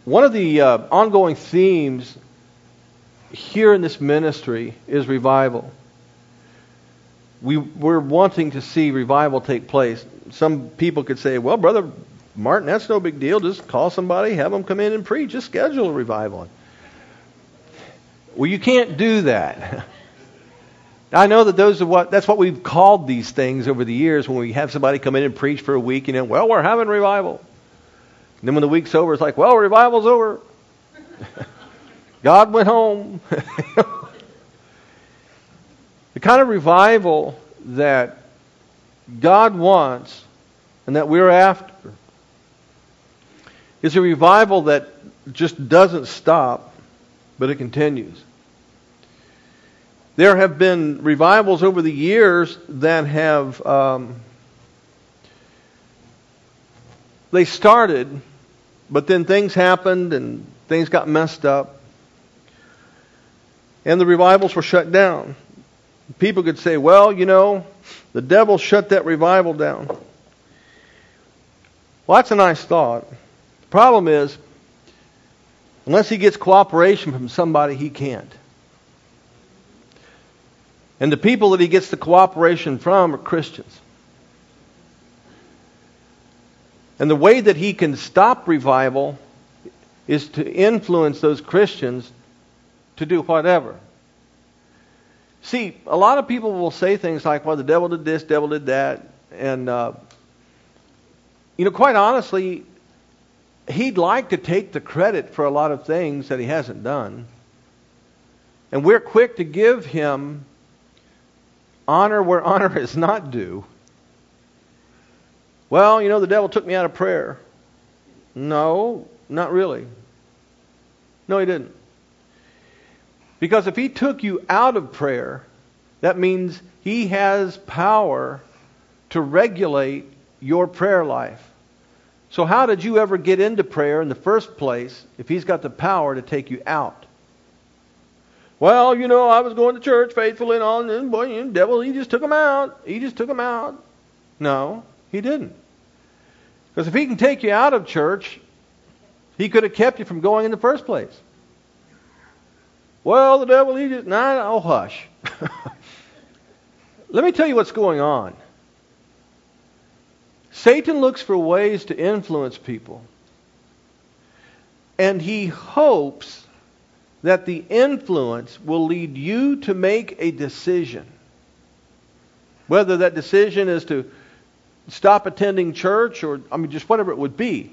One of the ongoing themes here in this ministry is revival. We're wanting to see revival take place. Some people could say, well, Brother Martin, that's no big deal. Just call somebody, have them come in and preach. Just schedule a revival. Well, you can't do that. I know that that's what we've called these things over the years when we have somebody come in and preach for a week, well, we're having revival. And then when the week's over, it's like, well, revival's over. God went home. The kind of revival that God wants and that we're after is a revival that just doesn't stop, but it continues. There have been revivals over the years that have, they started, but then things happened and things got messed up. And the revivals were shut down. People could say, well, the devil shut that revival down. Well, that's a nice thought. The problem is, unless he gets cooperation from somebody, he can't. And the people that he gets the cooperation from are Christians. And the way that he can stop revival is to influence those Christians to do whatever. See, a lot of people will say things like, well, the devil did this, devil did that. And, quite honestly, he'd like to take the credit for a lot of things that he hasn't done. And we're quick to give him honor where honor is not due. Well, the devil took me out of prayer. No, not really. No, he didn't. Because if he took you out of prayer, that means he has power to regulate your prayer life. So how did you ever get into prayer in the first place if he's got the power to take you out? Well, I was going to church faithfully and all, and boy, the devil, he just took him out. He just took him out. No, he didn't. Because if he can take you out of church, he could have kept you from going in the first place. Well, the devil, he just... Oh, hush. Let me tell you what's going on. Satan looks for ways to influence people. And he hopes that the influence will lead you to make a decision. Whether that decision is to stop attending church or, just whatever it would be.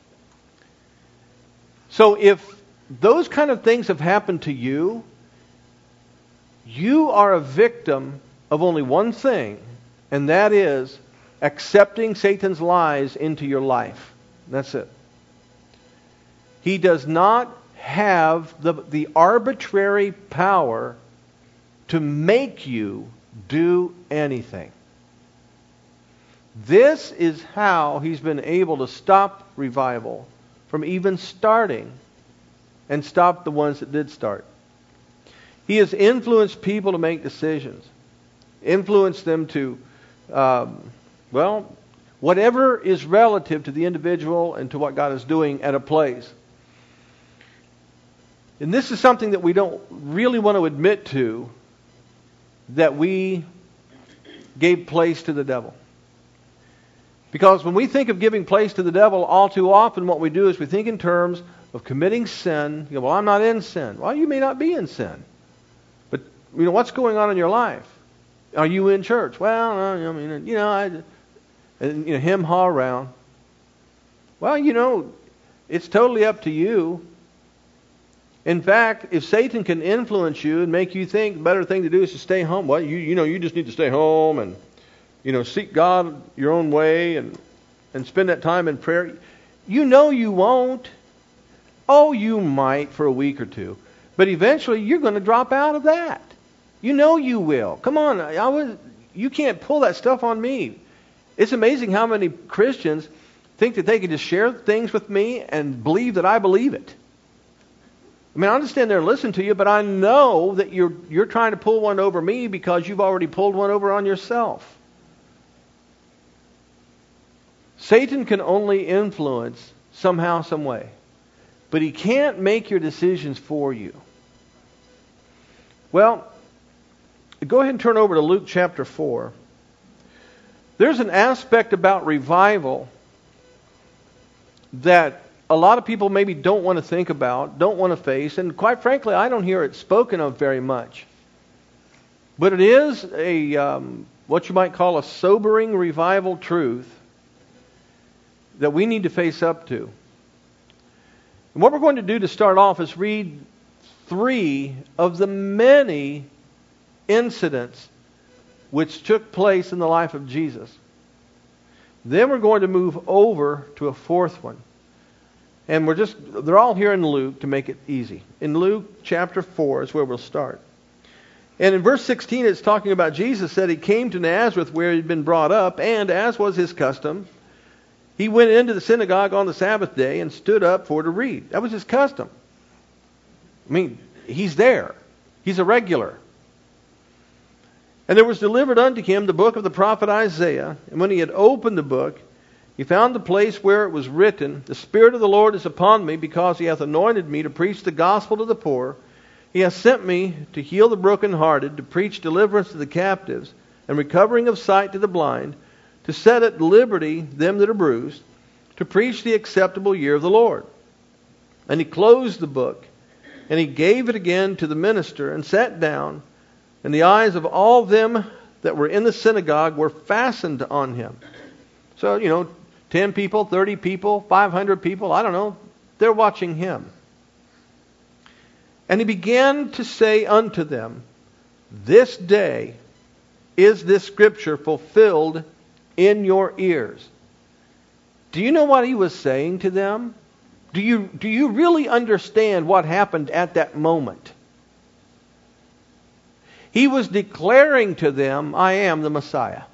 So if those kind of things have happened to you, you are a victim of only one thing, and that is accepting Satan's lies into your life. That's it. He does not have the arbitrary power to make you do anything. This is how he's been able to stop revival from even starting and stop the ones that did start. He has influenced people to make decisions. Influenced them to, whatever is relative to the individual and to what God is doing at a place. And this is something that we don't really want to admit to, that we gave place to the devil. Because when we think of giving place to the devil, all too often what we do is we think in terms of committing sin. You go, well, I'm not in sin. Well, you may not be in sin. But, what's going on in your life? Are you in church? Well, him haw around. Well, it's totally up to you. In fact, if Satan can influence you and make you think the better thing to do is to stay home, well, you just need to stay home and, seek God your own way and spend that time in prayer. You won't. Oh, you might for a week or two. But eventually you're going to drop out of that. You will. Come on. You can't pull that stuff on me. It's amazing how many Christians think that they can just share things with me and believe that I believe it. I understand there and listen to you, but I know that you're trying to pull one over me because you've already pulled one over on yourself. Satan can only influence somehow, some way. but He can't make your decisions for you. Well, go ahead and turn over to Luke chapter 4. There's an aspect about revival that a lot of people maybe don't want to think about, don't want to face, and quite frankly, I don't hear it spoken of very much. But it is a what you might call a sobering revival truth that we need to face up to. And what we're going to do to start off is read 3 of the many incidents which took place in the life of Jesus. Then we're going to move over to a 4th one. And they're all here in Luke to make it easy. In Luke chapter 4 is where we'll start. And in verse 16 it's talking about Jesus said He came to Nazareth where He'd been brought up, and as was His custom, He went into the synagogue on the Sabbath day and stood up for to read. That was His custom. I mean, He's there. He's a regular. And there was delivered unto Him the book of the prophet Isaiah. And when He had opened the book, He found the place where it was written, The Spirit of the Lord is upon me, because He hath anointed me to preach the gospel to the poor. He hath sent me to heal the brokenhearted, to preach deliverance to the captives, and recovering of sight to the blind, to set at liberty them that are bruised, to preach the acceptable year of the Lord. And He closed the book, and He gave it again to the minister, and sat down. And the eyes of all them that were in the synagogue were fastened on Him. So, 10 people, 30 people, 500 people, I don't know. They're watching Him. And He began to say unto them, This day is this scripture fulfilled in your ears. Do you know what He was saying to them? Do you really understand what happened at that moment? He was declaring to them, I am the Messiah.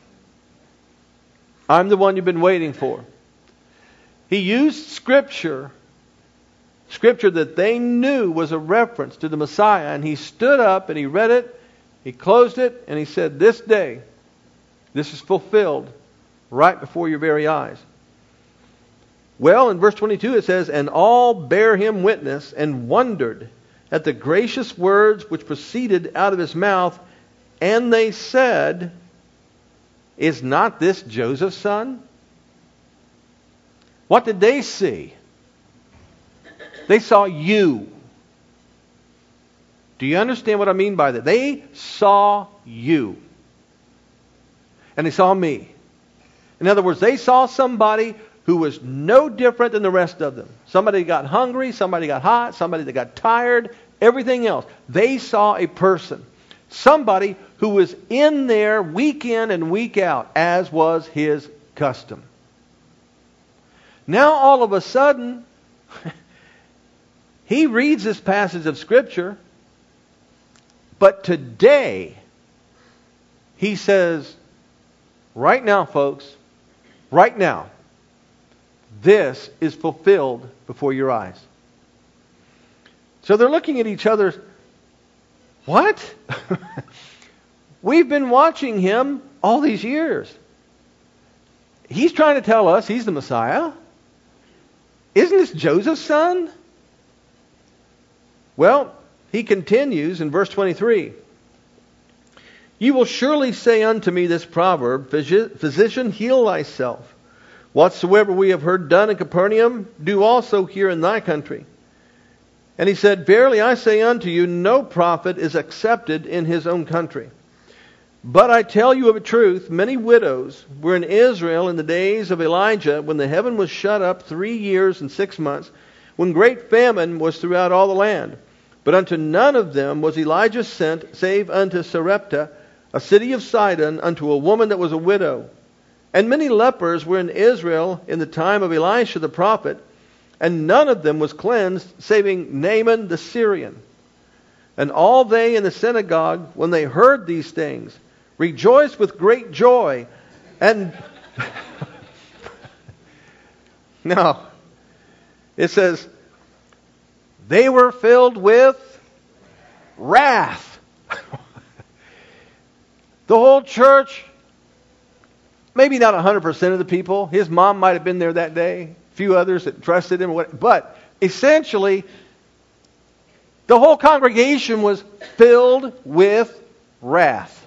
I'm the one you've been waiting for. He used Scripture that they knew was a reference to the Messiah, and He stood up and He read it, He closed it, and He said, This day, this is fulfilled right before your very eyes. Well, in verse 22 it says, And all bare Him witness, and wondered at the gracious words which proceeded out of His mouth. And they said, Is not this Joseph's son? What did they see? They saw you. Do you understand what I mean by that? They saw you. And they saw me. In other words, they saw somebody who was no different than the rest of them. Somebody got hungry, somebody got hot, somebody that got tired, everything else. They saw a person. Somebody who was in there week in and week out, as was His custom. Now all of a sudden, He reads this passage of Scripture, but today, He says, right now, folks, right now, this is fulfilled before your eyes. So they're looking at each other. What? We've been watching Him all these years. He's trying to tell us He's the Messiah. Isn't this Joseph's son? Well, He continues in verse 23. You will surely say unto me this proverb, Physician, heal thyself. Whatsoever we have heard done in Capernaum, do also here in thy country. And He said, Verily I say unto you, no prophet is accepted in his own country. But I tell you of a truth, many widows were in Israel in the days of Elijah, when the heaven was shut up 3 years and 6 months, when great famine was throughout all the land. But unto none of them was Elijah sent, save unto Sarepta, a city of Sidon, unto a woman that was a widow. And many lepers were in Israel in the time of Elisha the prophet, and none of them was cleansed, saving Naaman the Syrian. And all they in the synagogue, when they heard these things, rejoiced with great joy. And no, it says, they were filled with wrath. The whole church, maybe not 100% of the people. His mom might have been there that day. A few others that trusted Him. But Essentially, the whole congregation was filled with wrath.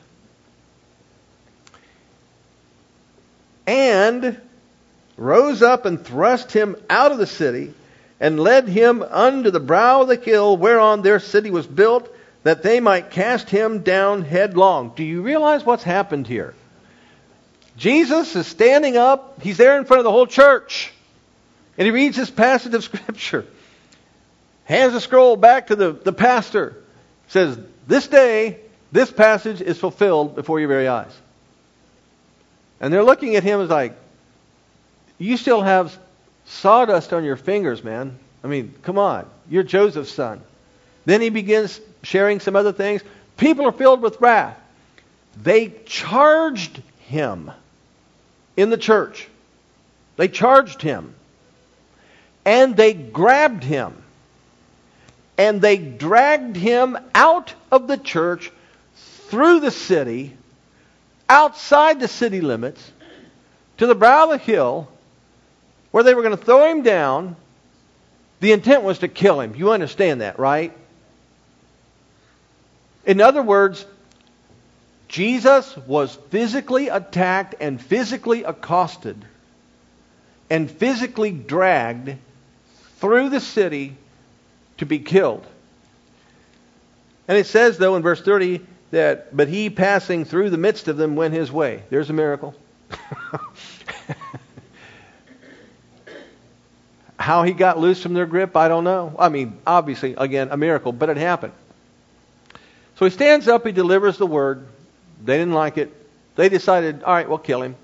And rose up and thrust him out of the city, and led him unto the brow of the hill whereon their city was built, that they might cast him down headlong. Do you realize what's happened here? Jesus is standing up. He's there in front of the whole church. And he reads this passage of Scripture. Hands the scroll back to the pastor. Says, this day, this passage is fulfilled before your very eyes. And they're looking at him as like, you still have sawdust on your fingers, man. I mean, come on. You're Joseph's son. Then he begins sharing some other things. People are filled with wrath. They charged him in the church. They charged him. And they grabbed him. And they dragged him out of the church, through the city, outside the city limits, to the brow of the hill, where they were going to throw him down. The intent was to kill him. You understand that, right? In other words, Jesus was physically attacked and physically accosted and physically dragged through the city to be killed. And it says, though, in verse 30, that, but he passing through the midst of them went his way. There's a miracle. How he got loose from their grip, I don't know. I mean, obviously, again, a miracle, but it happened. So he stands up, he delivers the word. They didn't like it. They decided, all right, we'll kill him.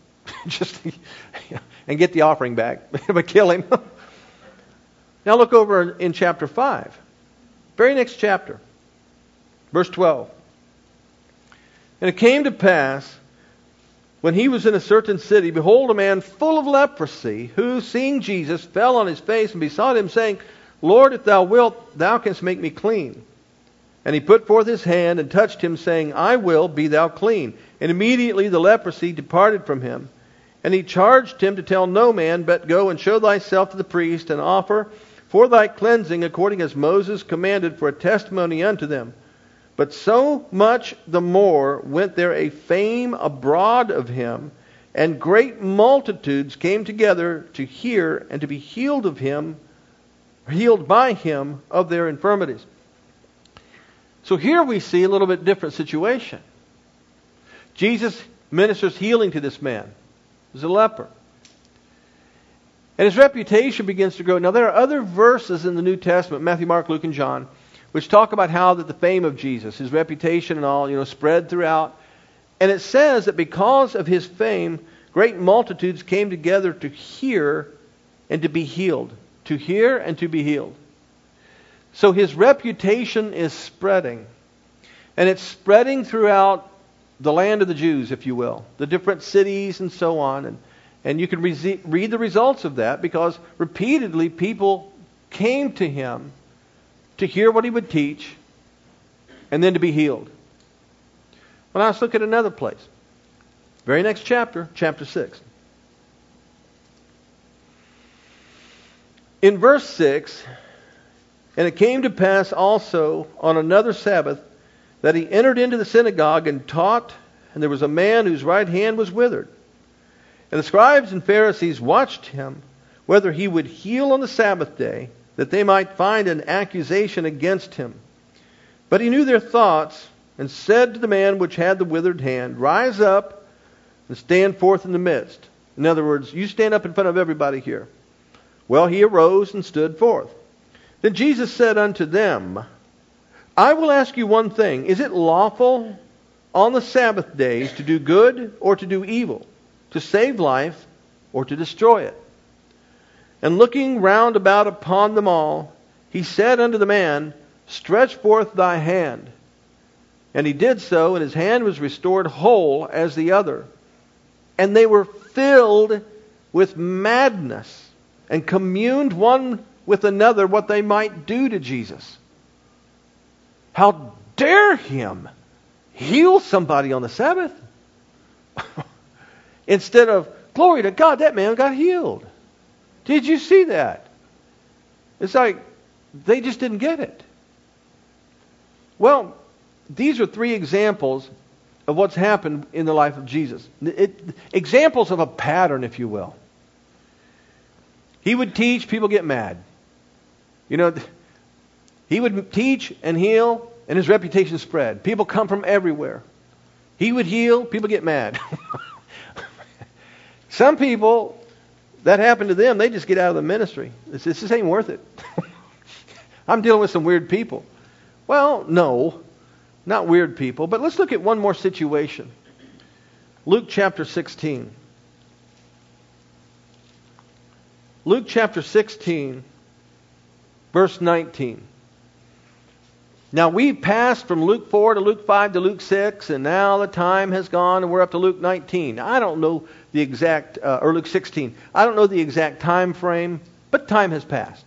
And get the offering back. But kill him. Now look over in chapter 5. Very next chapter. Verse 12. And it came to pass, when he was in a certain city, behold, a man full of leprosy, who, seeing Jesus, fell on his face and besought him, saying, Lord, if thou wilt, thou canst make me clean. And he put forth his hand and touched him, saying, I will, be thou clean. And immediately the leprosy departed from him. And he charged him to tell no man, but go and show thyself to the priest, and offer for thy cleansing according as Moses commanded, for a testimony unto them. But so much the more went there a fame abroad of him, and great multitudes came together to hear and to be healed of him, healed by him of their infirmities. So here we see a little bit different situation. Jesus ministers healing to this man. He's a leper. And his reputation begins to grow. Now there are other verses in the New Testament, Matthew, Mark, Luke, and John, which talk about how that the fame of Jesus, his reputation and all, spread throughout. And it says that because of his fame, great multitudes came together to hear and to be healed. To hear and to be healed. So his reputation is spreading. And it's spreading throughout the land of the Jews, if you will. The different cities and so on. And you can read the results of that, because repeatedly people came to him to hear what he would teach and then to be healed. Well, now let's look at another place. Very next chapter, chapter 6. In verse 6, and it came to pass also on another Sabbath that he entered into the synagogue and taught, and there was a man whose right hand was withered. And the scribes and Pharisees watched him, whether he would heal on the Sabbath day, that they might find an accusation against him. But he knew their thoughts, and said to the man which had the withered hand, Rise up and stand forth in the midst. In other words, you stand up in front of everybody here. Well, he arose and stood forth. Then Jesus said unto them, I will ask you one thing. Is it lawful on the Sabbath days to do good or to do evil, to save life or to destroy it? And looking round about upon them all, he said unto the man, Stretch forth thy hand. And he did so, and his hand was restored whole as the other. And they were filled with madness, and communed one with another what they might do to Jesus. How dare him heal somebody on the Sabbath? Instead of, glory to God, that man got healed. Did you see that? It's like they just didn't get it. Well, these are three examples of what's happened in the life of Jesus. Examples of a pattern, if you will. He would teach, people get mad. You know, he would teach and heal, and his reputation spread. People come from everywhere. He would heal, people get mad. Some people, that happened to them, they just get out of the ministry. This ain't worth it. I'm dealing with some weird people. Well, no, not weird people. But let's look at one more situation. Luke chapter 16. Luke chapter 16, verse 19. Now we've passed from Luke 4 to Luke 5 to Luke 6, and now the time has gone and we're up to Luke 19. I don't know the exact, or Luke 16. I don't know the exact time frame, but time has passed.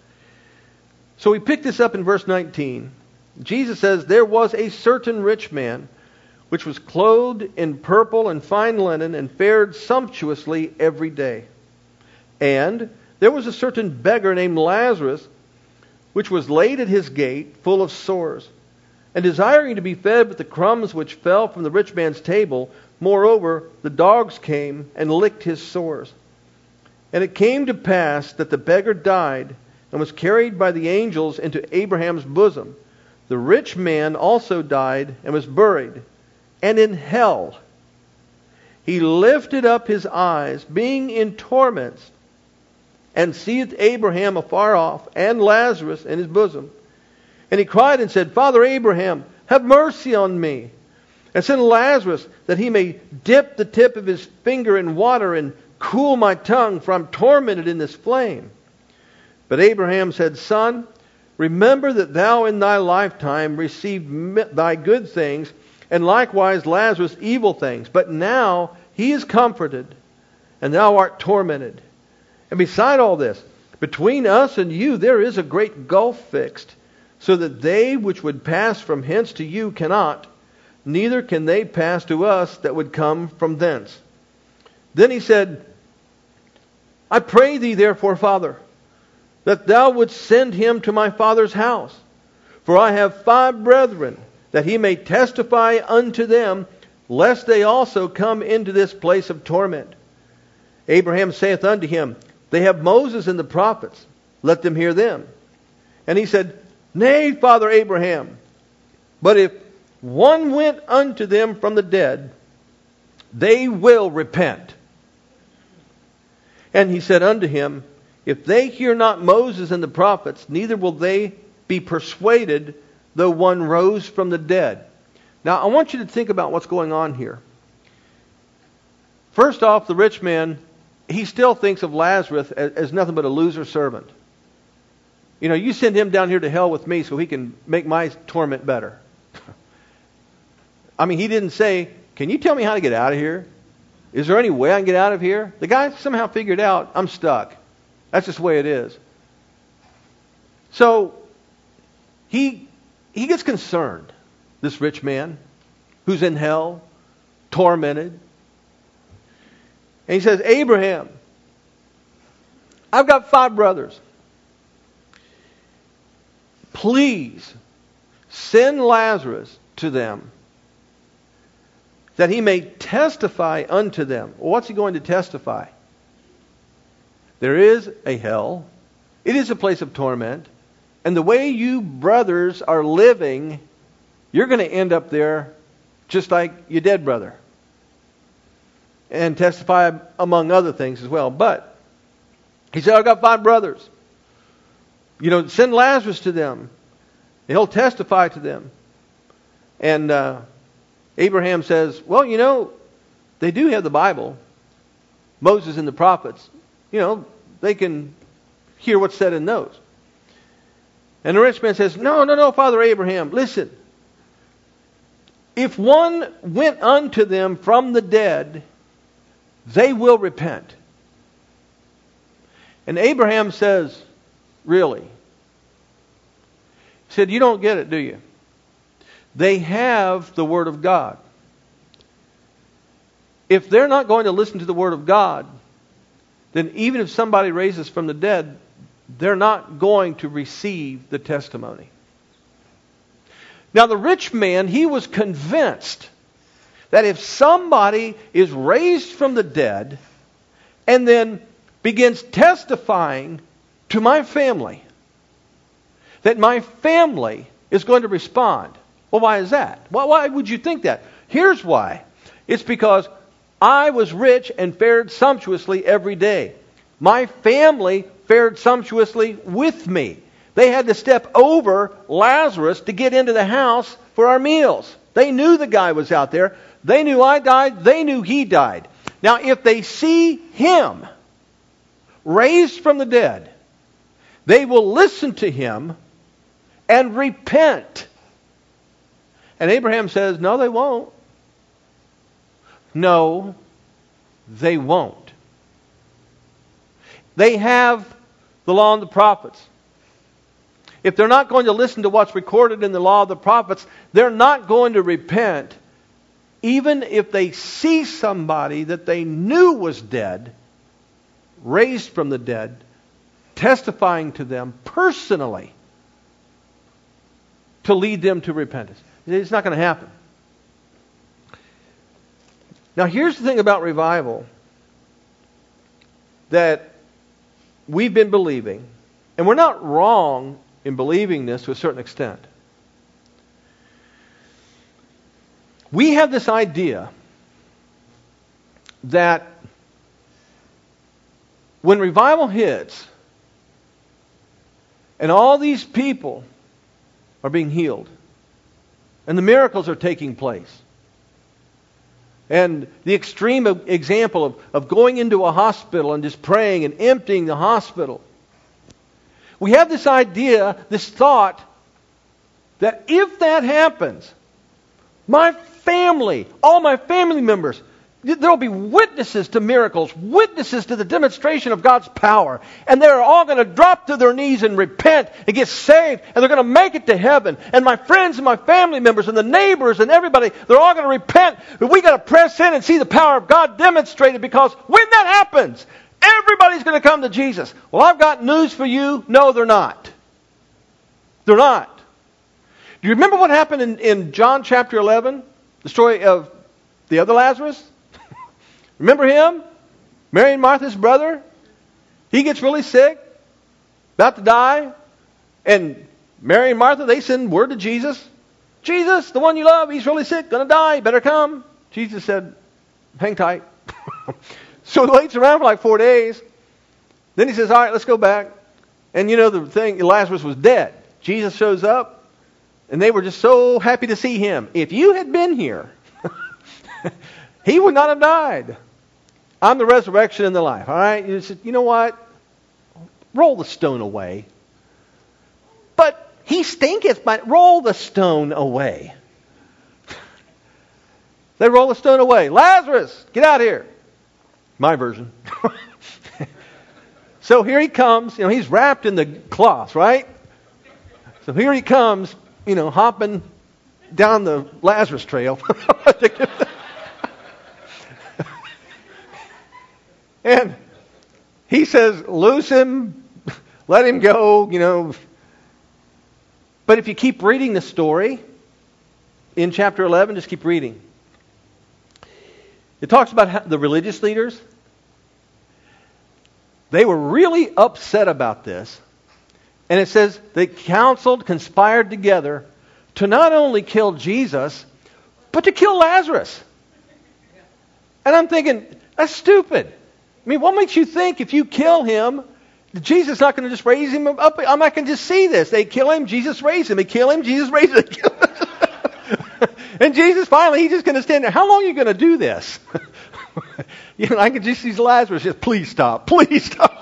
So we pick this up in verse 19. Jesus says, there was a certain rich man which was clothed in purple and fine linen and fared sumptuously every day. And there was a certain beggar named Lazarus, which was laid at his gate, full of sores, and desiring to be fed with the crumbs which fell from the rich man's table. Moreover, the dogs came and licked his sores. And it came to pass that the beggar died and was carried by the angels into Abraham's bosom. The rich man also died and was buried. And in hell he lifted up his eyes, being in torments, and seeth Abraham afar off, and Lazarus in his bosom. And he cried and said, Father Abraham, have mercy on me, and send Lazarus, that he may dip the tip of his finger in water, and cool my tongue, for I'm tormented in this flame. But Abraham said, Son, remember that thou in thy lifetime received thy good things, and likewise Lazarus evil things. But now he is comforted, and thou art tormented. And beside all this, between us and you there is a great gulf fixed, so that they which would pass from hence to you cannot, neither can they pass to us that would come from thence. Then he said, I pray thee therefore, Father, that thou wouldst send him to my father's house. For I have 5 brethren, that he may testify unto them, lest they also come into this place of torment. Abraham saith unto him, They have Moses and the prophets, let them hear them. And he said, Nay, Father Abraham, but if one went unto them from the dead, they will repent. And he said unto him, If they hear not Moses and the prophets, neither will they be persuaded, though one rose from the dead. Now, I want you to think about what's going on here. First off, the rich man, he still thinks of Lazarus as nothing but a loser servant. You know, you send him down here to hell with me so he can make my torment better. I mean, he didn't say, can you tell me how to get out of here? Is there any way I can get out of here? The guy somehow figured out, I'm stuck. That's just the way it is. So, he gets concerned, this rich man, who's in hell, tormented. And he says, Abraham, I've got 5 brothers. Please send Lazarus to them, that he may testify unto them. Well, what's he going to testify? There is a hell. It is a place of torment. And the way you brothers are living, you're going to end up there just like your dead brother. And testify among other things as well. But he said, I've got 5 brothers. You know, send Lazarus to them. And he'll testify to them. And Abraham says, well, you know, they do have the Bible. Moses and the prophets. You know, they can hear what's said in those. And the rich man says, no, Father Abraham, listen. If one went unto them from the dead, they will repent. And Abraham says, really? He said, you don't get it, do you? They have the Word of God. If they're not going to listen to the Word of God, then even if somebody raises from the dead, they're not going to receive the testimony. Now the rich man, he was convinced that if somebody is raised from the dead and then begins testifying to my family, that my family is going to respond. Well, why is that? Why would you think that? Here's why. It's because I was rich and fared sumptuously every day. My family fared sumptuously with me. They had to step over Lazarus to get into the house for our meals. They knew the guy was out there. They knew I died. They knew he died. Now, if they see him raised from the dead, they will listen to him and repent. And Abraham says, no, they won't. No, they won't. They have the law and the prophets. If they're not going to listen to what's recorded in the law of the prophets, they're not going to repent, even if they see somebody that they knew was dead, raised from the dead, testifying to them personally to lead them to repentance. It's not going to happen. Now here's the thing about revival that we've been believing, and we're not wrong in believing this to a certain extent. We have this idea that when revival hits and all these people are being healed and the miracles are taking place, and the extreme example of going into a hospital and just praying and emptying the hospital, we have this idea, this thought, that if that happens, my family, all my family members, there will be witnesses to miracles, witnesses to the demonstration of God's power. And they're all going to drop to their knees and repent and get saved. And they're going to make it to heaven. And my friends and my family members and the neighbors and everybody, they're all going to repent. But we got to press in and see the power of God demonstrated, because when that happens, everybody's going to come to Jesus. Well, I've got news for you. No, they're not. They're not. Do you remember what happened in John chapter 11? The story of the other Lazarus? Remember him? Mary and Martha's brother? He gets really sick, about to die. And Mary and Martha, they send word to Jesus. Jesus, the one you love, he's really sick, going to die, you better come. Jesus said, hang tight. So he waits around for like 4 days. Then he says, all right, let's go back. And you know the thing, Lazarus was dead. Jesus shows up, and they were just so happy to see him. If you had been here, he would not have died. I'm the resurrection and the life. All right? You said, you know what? Roll the stone away. But he stinketh, but roll the stone away. They roll the stone away. Lazarus, get out here. My version. So here he comes. You know, he's wrapped in the cloth, right? So here he comes, you know, hopping down the Lazarus trail. And he says, loose him, let him go, you know. But if you keep reading the story in chapter 11, just keep reading. It talks about how the religious leaders, they were really upset about this. And it says they conspired together to not only kill Jesus, but to kill Lazarus. And I'm thinking, that's stupid. I mean, what makes you think if you kill him, Jesus is not going to just raise him up? I'm not going to just see this. They kill him, Jesus raised him. They kill him, Jesus raised him. And Jesus finally, he's just going to stand there. How long are you going to do this? You know, I can just see Lazarus just, please stop. Please stop.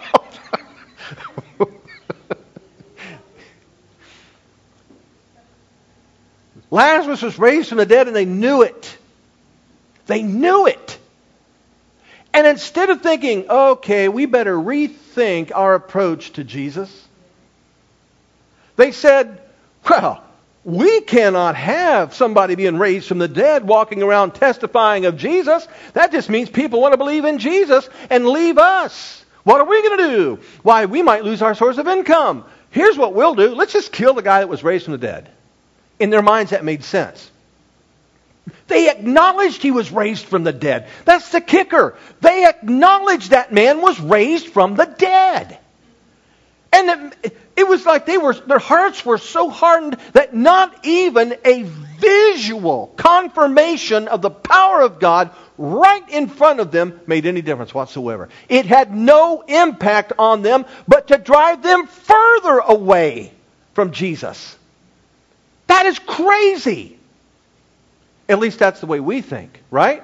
Lazarus was raised from the dead and they knew it. They knew it. And instead of thinking, okay, we better rethink our approach to Jesus, they said, well, we cannot have somebody being raised from the dead walking around testifying of Jesus. That just means people want to believe in Jesus and leave us. What are we going to do? Why, we might lose our source of income. Here's what we'll do. Let's just kill the guy that was raised from the dead. In their minds, that made sense. They acknowledged he was raised from the dead. That's the kicker. They acknowledged that man was raised from the dead. And it was like their hearts were so hardened that not even a visual confirmation of the power of God right in front of them made any difference whatsoever. It had no impact on them but to drive them further away from Jesus. That is crazy. At least that's the way we think, right?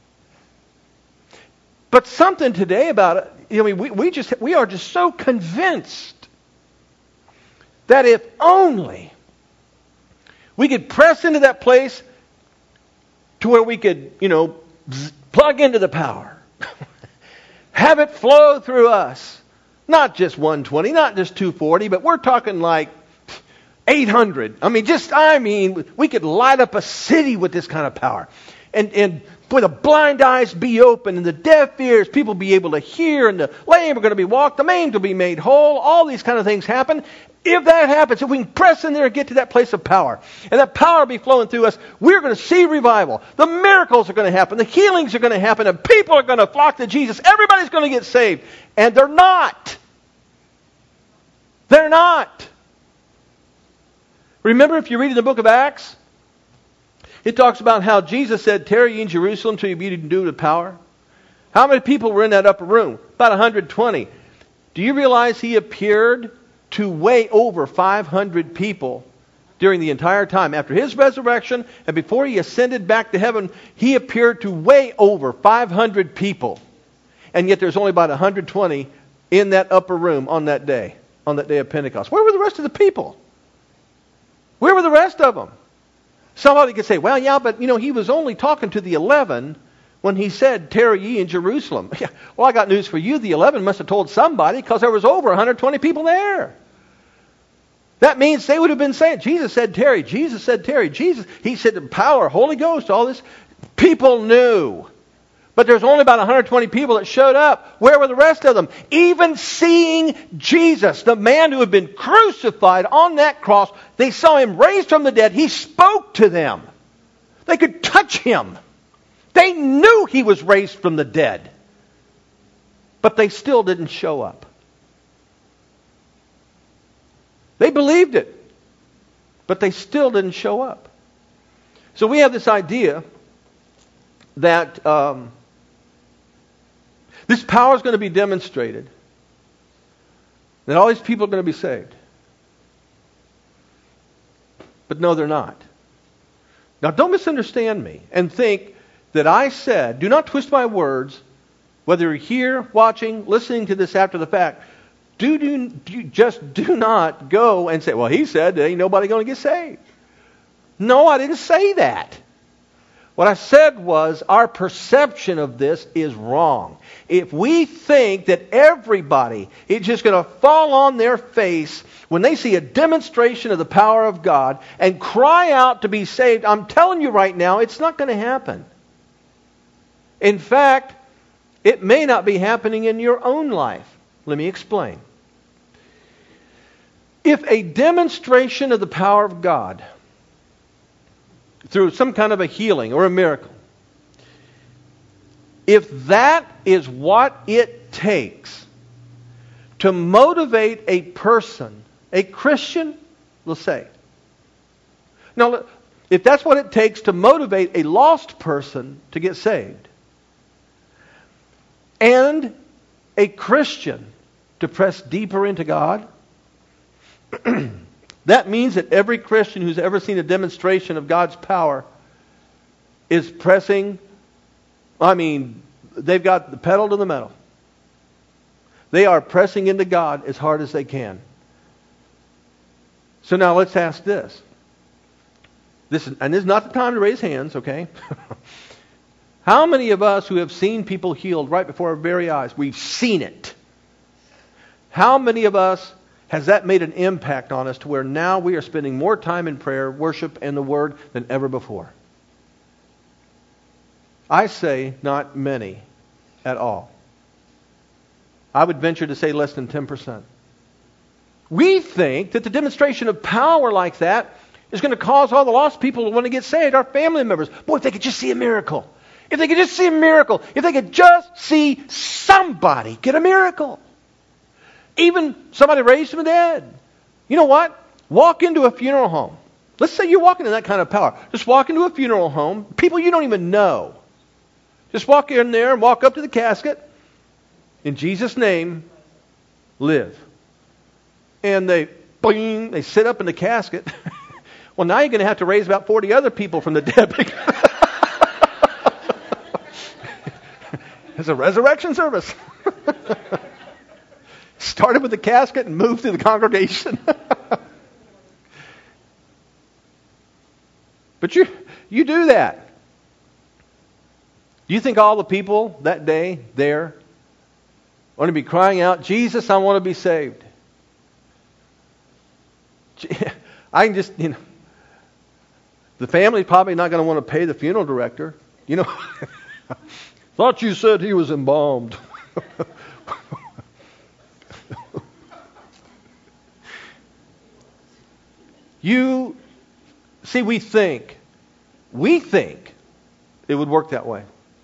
But something today about it, I mean, we are just so convinced that if only we could press into that place to where we could, plug into the power. Have it flow through us. Not just 120, not just 240, but we're talking like 800. We could light up a city with this kind of power. And for the blind eyes be open and the deaf ears, people be able to hear, and the lame are going to be walked, the maimed will be made whole. All these kind of things happen. If that happens, if we can press in there and get to that place of power, and that power be flowing through us, we're going to see revival. The miracles are going to happen. The healings are going to happen. And people are going to flock to Jesus. Everybody's going to get saved. And they're not. They're not. Remember, if you read in the book of Acts, it talks about how Jesus said, "Tarry ye in Jerusalem till you be endued with power." How many people were in that upper room? About 120. Do you realize he appeared to way over 500 people during the entire time? After his resurrection and before he ascended back to heaven, he appeared to way over 500 people. And yet there's only about 120 in that upper room on that day of Pentecost. Where were the rest of the people? Where were the rest of them? Somebody could say, well, yeah, but he was only talking to the 11 when he said, "Tarry ye in Jerusalem." Well, I got news for you. The 11 must have told somebody, because there was over 120 people there. That means they would have been saying, Jesus said tarry, Jesus said tarry, he said the power, Holy Ghost, all this. People knew. But there's only about 120 people that showed up. Where were the rest of them? Even seeing Jesus, the man who had been crucified on that cross, they saw him raised from the dead. He spoke to them. They could touch him. They knew he was raised from the dead. But they still didn't show up. They believed it, but they still didn't show up. So we have this idea that this power is going to be demonstrated, that all these people are going to be saved. But no, they're not. Now, don't misunderstand me and think that I said, do not twist my words, whether you're here, watching, listening to this after the fact. Just do not go and say, well, he said there ain't nobody going to get saved. No, I didn't say that. What I said was our perception of this is wrong. If we think that everybody is just going to fall on their face when they see a demonstration of the power of God and cry out to be saved, I'm telling you right now, it's not going to happen. In fact, it may not be happening in your own life. Let me explain. If a demonstration of the power of God through some kind of a healing or a miracle, if that is what it takes to motivate a person, a Christian, let's say. Now, if that's what it takes to motivate a lost person to get saved, and a Christian to press deeper into God, that means that every Christian who's ever seen a demonstration of God's power is pressing, they've got the pedal to the metal. They are pressing into God as hard as they can. So now let's ask this. This is not the time to raise hands, okay? How many of us who have seen people healed right before our very eyes, we've seen it? How many of us has that made an impact on us to where now we are spending more time in prayer, worship, and the Word than ever before? I say not many at all. I would venture to say less than 10%. We think that the demonstration of power like that is going to cause all the lost people to want to get saved, our family members. Boy, if they could just see a miracle. If they could just see a miracle. If they could just see somebody get a miracle. Even somebody raised from the dead. You know what? Walk into a funeral home. Let's say you're walking in that kind of power. Just walk into a funeral home. People you don't even know. Just walk in there and walk up to the casket. In Jesus' name, live. And they sit up in the casket. Well, now you're going to have to raise about 40 other people from the dead. It's a resurrection service. Started with the casket and moved to the congregation. But you do that. Do you think all the people that day there are going to be crying out, Jesus, I want to be saved? I can just, the family's probably not going to want to pay the funeral director. Thought you said he was embalmed. We think it would work that way.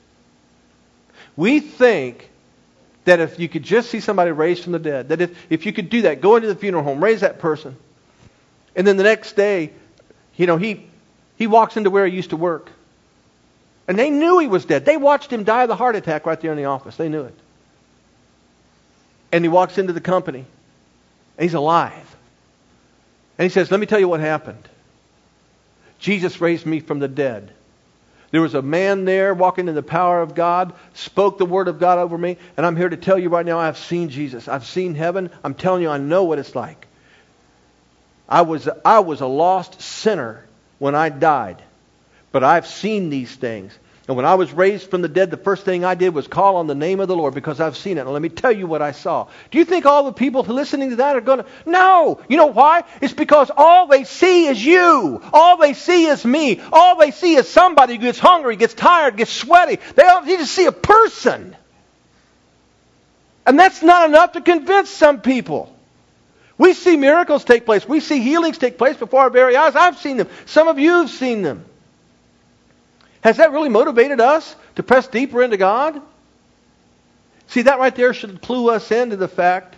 We think that if you could just see somebody raised from the dead, that if you could do that, go into the funeral home, raise that person, and then the next day, he walks into where he used to work. And they knew he was dead. They watched him die of the heart attack right there in the office. They knew it. And he walks into the company, and he's alive. And he says, let me tell you what happened. Jesus raised me from the dead. There was a man there walking in the power of God, spoke the word of God over me, and I'm here to tell you right now, I've seen Jesus. I've seen heaven. I'm telling you, I know what it's like. I was a lost sinner when I died, but I've seen these things. And when I was raised from the dead, the first thing I did was call on the name of the Lord because I've seen it. And let me tell you what I saw. Do you think all the people listening to that are going to... No! You know why? It's because all they see is you. All they see is me. All they see is somebody who gets hungry, gets tired, gets sweaty. They just see a person. And that's not enough to convince some people. We see miracles take place. We see healings take place before our very eyes. I've seen them. Some of you have seen them. Has that really motivated us to press deeper into God? See, that right there should clue us into the fact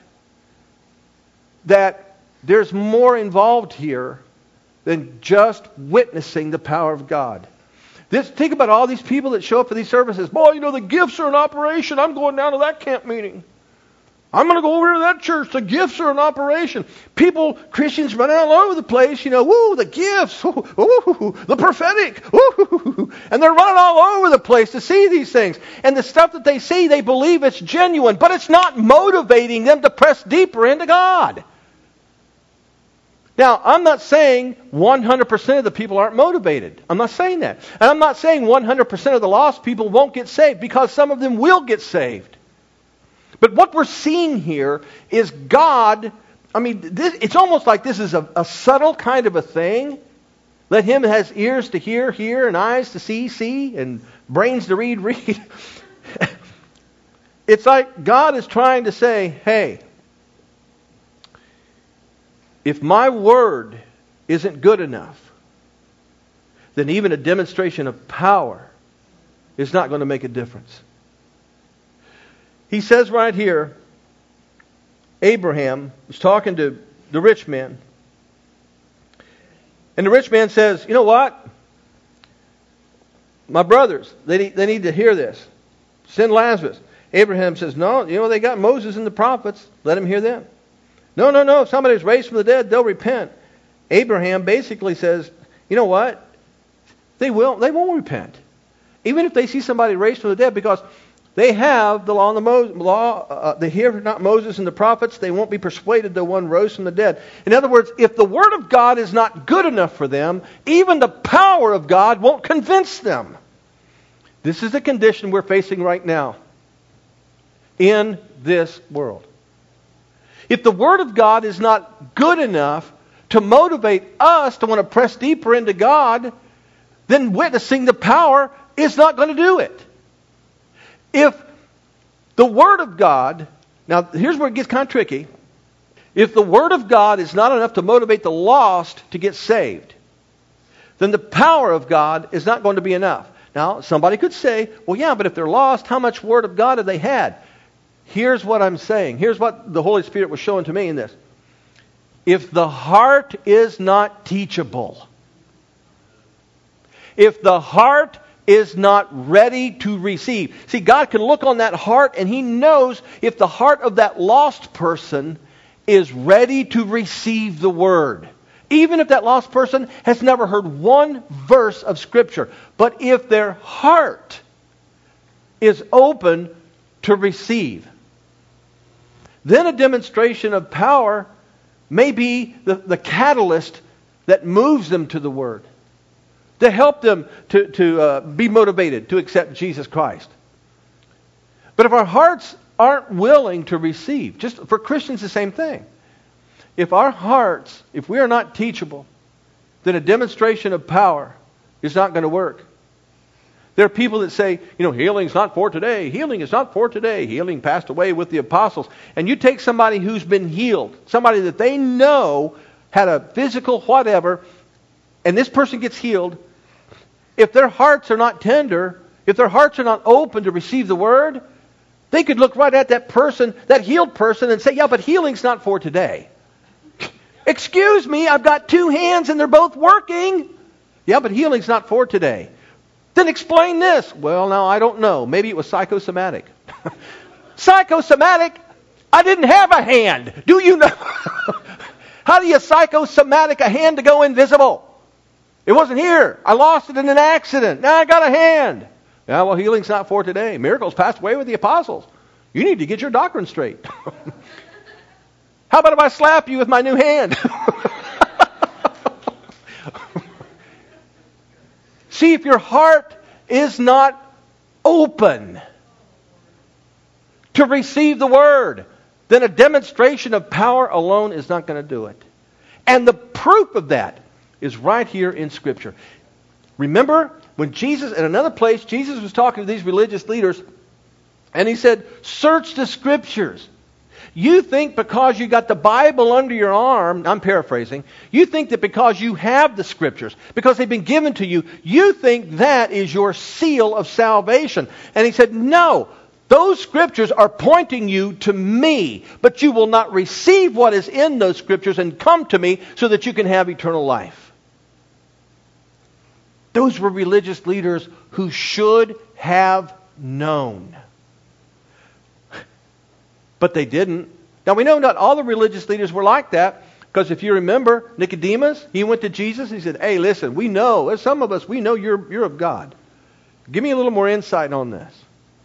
that there's more involved here than just witnessing the power of God. Think about all these people that show up for these services. Boy, the gifts are in operation. I'm going down to that camp meeting. I'm going to go over to that church. The gifts are in operation. Christians running all over the place, woo, the gifts, woo, the prophetic, woo, and they're running all over the place to see these things. And the stuff that they see, they believe it's genuine, but it's not motivating them to press deeper into God. Now, I'm not saying 100% of the people aren't motivated. I'm not saying that. And I'm not saying 100% of the lost people won't get saved, because some of them will get saved. But what we're seeing here is God, it's almost like this is a subtle kind of a thing. Let him who has ears to hear, hear, and eyes to see, and brains to read. It's like God is trying to say, hey, if my word isn't good enough, then even a demonstration of power is not going to make a difference. He says right here, Abraham was talking to the rich man. And the rich man says, you know what? My brothers, they need to hear this. Send Lazarus. Abraham says, no, they got Moses and the prophets. Let him hear them. No. If somebody's raised from the dead, they'll repent. Abraham basically says, you know what? They won't repent. Even if they see somebody raised from the dead, because they have the law and the they hear not Moses and the prophets, they won't be persuaded though one rose from the dead. In other words, if the Word of God is not good enough for them, even the power of God won't convince them. This is the condition we're facing right now in this world. If the Word of God is not good enough to motivate us to want to press deeper into God, then witnessing the power is not going to do it. If the Word of God Now, here's where it gets kind of tricky. If the Word of God is not enough to motivate the lost to get saved, then the power of God is not going to be enough. Now, somebody could say, well, yeah, but if they're lost, how much Word of God have they had? Here's what I'm saying. Here's what the Holy Spirit was showing to me in this. If the heart is not teachable, if the heart is not ready to receive. See, God can look on that heart and He knows if the heart of that lost person is ready to receive the Word. Even if that lost person has never heard one verse of Scripture. But if their heart is open to receive, then a demonstration of power may be the catalyst that moves them to the Word, to help them to be motivated to accept Jesus Christ. But if our hearts aren't willing to receive, just for Christians the same thing. If our hearts, if we are not teachable, then a demonstration of power is not going to work. There are people that say, healing's not for today. Healing is not for today. Healing passed away with the apostles. And you take somebody who's been healed, somebody that they know had a physical whatever, and this person gets healed. If their hearts are not tender, if their hearts are not open to receive the Word, they could look right at that person, that healed person, and say, yeah, but healing's not for today. Excuse me, I've got two hands and they're both working. Yeah, but healing's not for today. Then explain this. Well, now, I don't know. Maybe it was psychosomatic. Psychosomatic? I didn't have a hand. Do you know? How do you psychosomatic a hand to go invisible? It wasn't here. I lost it in an accident. Now I got a hand. Yeah, well, healing's not for today. Miracles passed away with the apostles. You need to get your doctrine straight. How about if I slap you with my new hand? See, if your heart is not open to receive the Word, then a demonstration of power alone is not going to do it. And the proof of that is right here in Scripture. Remember, when Jesus, in another place, Jesus was talking to these religious leaders, and He said, search the Scriptures. You think because you got the Bible under your arm, I'm paraphrasing, you think that because you have the Scriptures, because they've been given to you, you think that is your seal of salvation. And He said, no, those Scriptures are pointing you to me, but you will not receive what is in those Scriptures and come to me so that you can have eternal life. Those were religious leaders who should have known. But they didn't. Now we know not all the religious leaders were like that, because if you remember Nicodemus, he went to Jesus and he said, hey, listen, we know, some of us, we know you're of God. Give me a little more insight on this.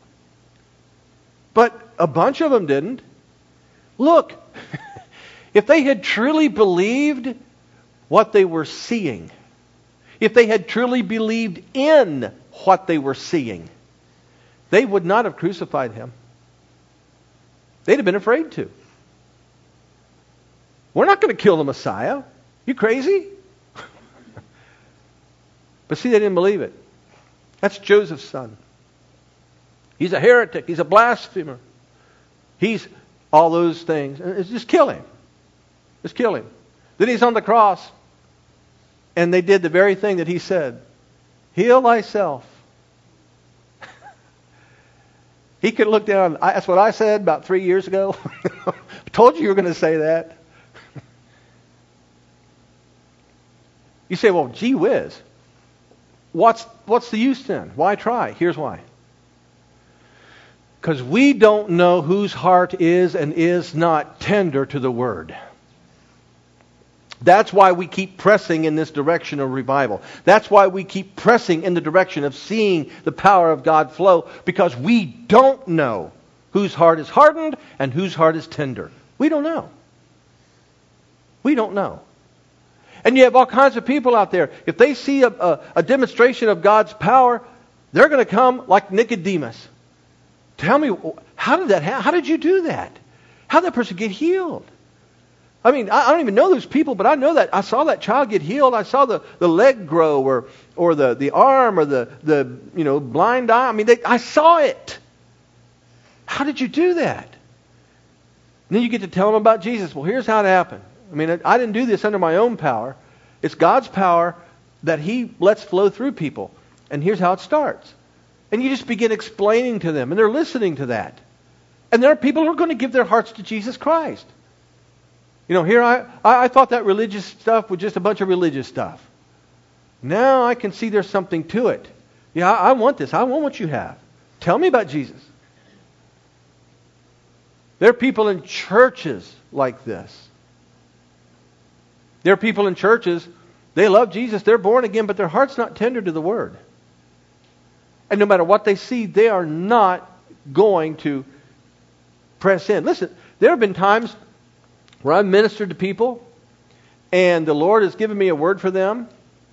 But a bunch of them didn't. Look, if they had truly believed what they were seeing, if they had truly believed in what they were seeing, they would not have crucified Him. They'd have been afraid to. We're not going to kill the Messiah. You crazy? But see, they didn't believe it. That's Joseph's son. He's a heretic. He's a blasphemer. He's all those things. And just kill him. Just kill him. Then he's on the cross. And they did the very thing that he said. Heal thyself. He could look down. That's what I said about 3 years ago. I told you were going to say that. You say, well, gee whiz. What's the use then? Why try? Here's why. Because we don't know whose heart is and is not tender to the Word. That's why we keep pressing in this direction of revival. That's why we keep pressing in the direction of seeing the power of God flow, because we don't know whose heart is hardened and whose heart is tender. We don't know. We don't know. And you have all kinds of people out there. If they see a demonstration of God's power, they're going to come like Nicodemus. Tell me, how did that happen? How did you do that? How did that person get healed? I mean, I don't even know those people, but I know that I saw that child get healed. I saw the leg grow, or the arm, or the blind eye. I mean, I saw it. How did you do that? And then you get to tell them about Jesus. Well, here's how it happened. I mean, I didn't do this under my own power. It's God's power that He lets flow through people. And here's how it starts. And you just begin explaining to them, and they're listening to that. And there are people who are going to give their hearts to Jesus Christ. You know, here I thought that religious stuff was just a bunch of religious stuff. Now I can see there's something to it. Yeah, I want this. I want what you have. Tell me about Jesus. There are people in churches like this. There are people in churches, they love Jesus, they're born again, but their heart's not tender to the Word. And no matter what they see, they are not going to press in. Listen, there have been times where I've ministered to people and the Lord has given me a word for them,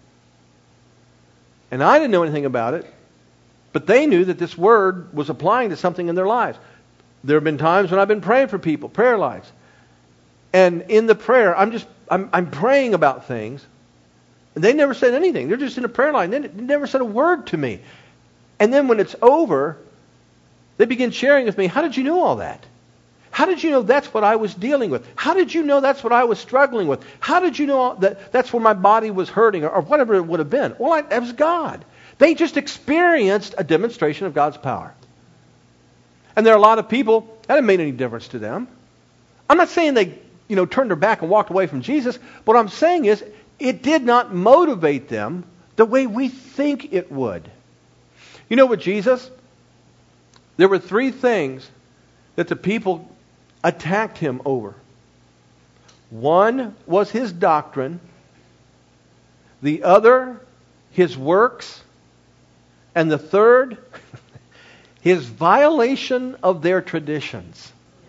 and I didn't know anything about it, but they knew that this word was applying to something in their lives. There have been times when I've been praying for people, prayer lives. And in the prayer, I'm praying about things, and they never said anything. They're just in a prayer line. They never said a word to me. And then when it's over, they begin sharing with me, how did you know all that? How did you know that's what I was dealing with? How did you know that's what I was struggling with? How did you know that that's where my body was hurting or whatever it would have been? Well, that was God. They just experienced a demonstration of God's power. And there are a lot of people, that didn't make any difference to them. I'm not saying they, turned their back and walked away from Jesus. What I'm saying is, it did not motivate them the way we think it would. You know, with Jesus, there were 3 things that the people attacked Him over. One was His doctrine. The other, His works. And the third, His violation of their traditions.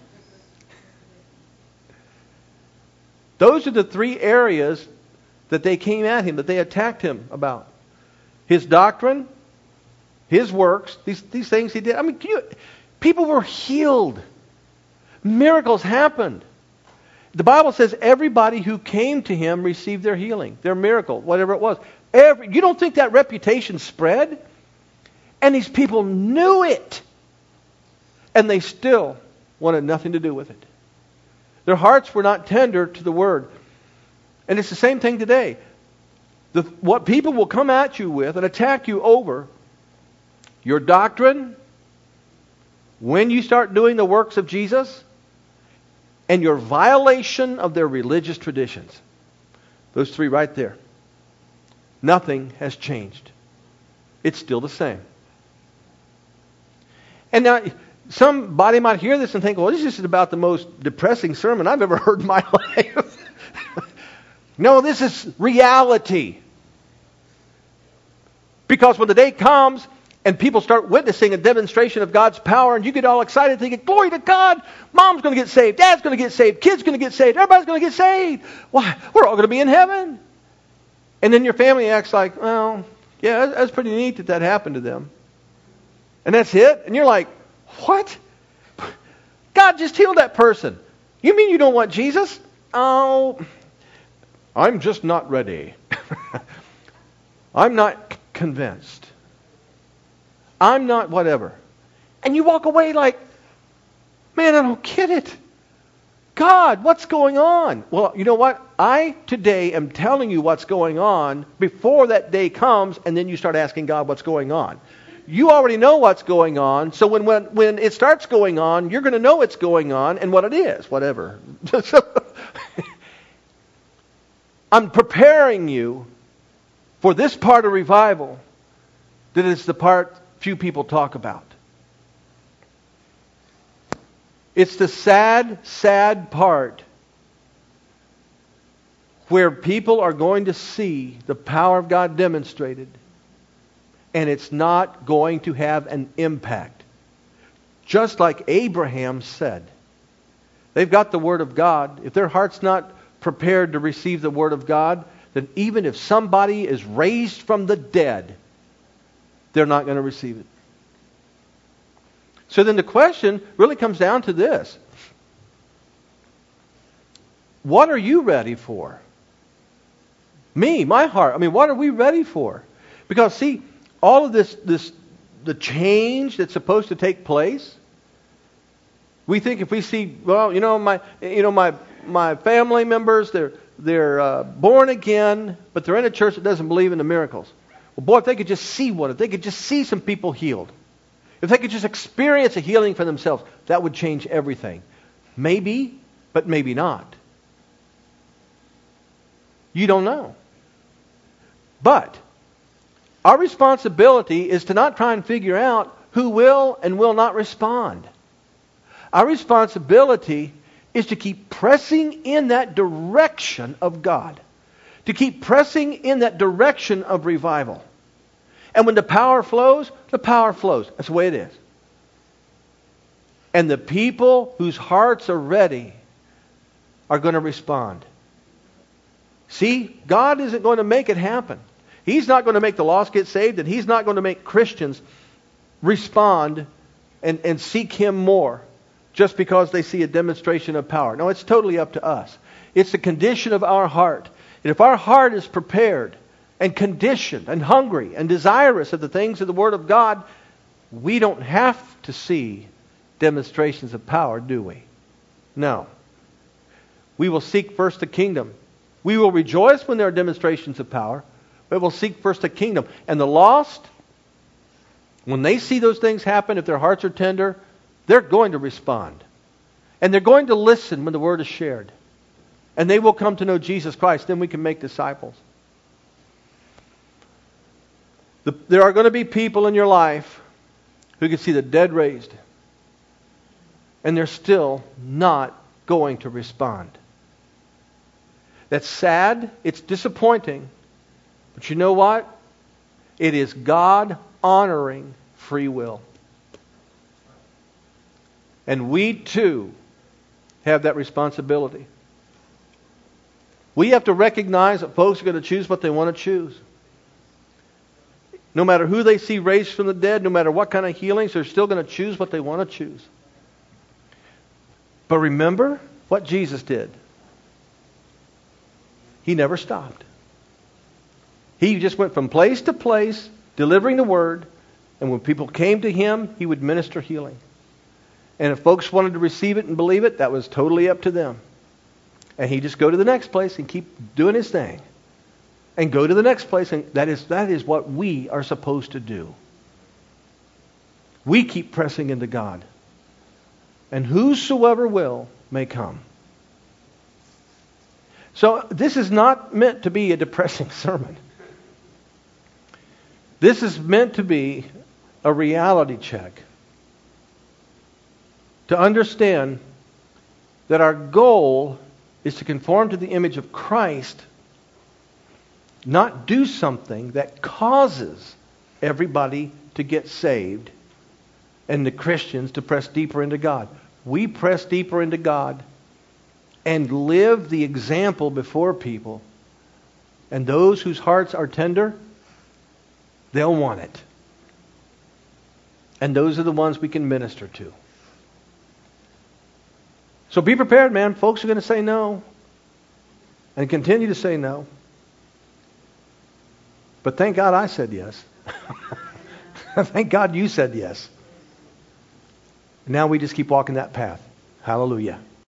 Those are the 3 areas that they came at Him, that they attacked Him about. His doctrine, His works, these things He did. I mean, people were healed. Miracles happened. The Bible says everybody who came to Him received their healing, their miracle, whatever it was. You don't think that reputation spread? And these people knew it. And they still wanted nothing to do with it. Their hearts were not tender to the Word. And it's the same thing today. What people will come at you with and attack you over, your doctrine, when you start doing the works of Jesus, and your violation of their religious traditions. Those 3 right there. Nothing has changed. It's still the same. And now, somebody might hear this and think, well, this is about the most depressing sermon I've ever heard in my life. No, this is reality. Because when the day comes and people start witnessing a demonstration of God's power and you get all excited thinking, glory to God, mom's going to get saved, dad's going to get saved, kid's going to get saved, everybody's going to get saved. Why? We're all going to be in heaven. And then your family acts like, well, yeah, that's pretty neat that happened to them. And that's it? And you're like, what? God just healed that person. You mean you don't want Jesus? Oh, I'm just not ready. I'm not convinced. I'm not whatever. And you walk away like, man, I don't get it. God, what's going on? Well, you know what? I today am telling you what's going on before that day comes, and then you start asking God what's going on. You already know what's going on, so when it starts going on, you're going to know it's going on and what it is, whatever. I'm preparing you for this part of revival that is the part few people talk about. It's the sad, sad part where people are going to see the power of God demonstrated, and it's not going to have an impact. Just like Abraham said. They've got the Word of God. If their heart's not prepared to receive the Word of God, then even if somebody is raised from the dead, they're not going to receive it. So then the question really comes down to this. What are you ready for? Me, my heart. I mean, what are we ready for? Because see, all of the change that's supposed to take place, We think if we see, well, my family members, they're born again, but they're in a church that doesn't believe in the miracles. Well, boy, if they could just see one, if they could just see some people healed, if they could just experience a healing for themselves, that would change everything. Maybe, but maybe not. You don't know. But our responsibility is to not try and figure out who will and will not respond. Our responsibility is to keep pressing in that direction of God. To keep pressing in that direction of revival. And when the power flows, the power flows. That's the way it is. And the people whose hearts are ready are going to respond. See, God isn't going to make it happen. He's not going to make the lost get saved, and He's not going to make Christians respond and seek Him more just because they see a demonstration of power. No, it's totally up to us. It's the condition of our heart. And if our heart is prepared and conditioned and hungry and desirous of the things of the Word of God, we don't have to see demonstrations of power, do we? No. We will seek first the kingdom. We will rejoice when there are demonstrations of power, but we'll seek first the kingdom. And the lost, when they see those things happen, if their hearts are tender, they're going to respond. And they're going to listen when the Word is shared. And they will come to know Jesus Christ. Then we can make disciples. There are going to be people in your life who can see the dead raised. And they're still not going to respond. That's sad. It's disappointing. But you know what? It is God honoring free will. And we too have that responsibility. We have to recognize that folks are going to choose what they want to choose. No matter who they see raised from the dead, no matter what kind of healings, they're still going to choose what they want to choose. But remember what Jesus did. He never stopped. He just went from place to place, delivering the Word, and when people came to Him, He would minister healing. And if folks wanted to receive it and believe it, that was totally up to them. And He'd just go to the next place and keep doing His thing. And go to the next place, and that is what we are supposed to do. We keep pressing into God. And whosoever will may come. So this is not meant to be a depressing sermon. This is meant to be a reality check. To understand that our goal is to conform to the image of Christ, not do something that causes everybody to get saved and the Christians to press deeper into God. We press deeper into God and live the example before people. And those whose hearts are tender, they'll want it. And those are the ones we can minister to. So be prepared, man. Folks are going to say no. And continue to say no. But thank God I said yes. Thank God you said yes. And now we just keep walking that path. Hallelujah.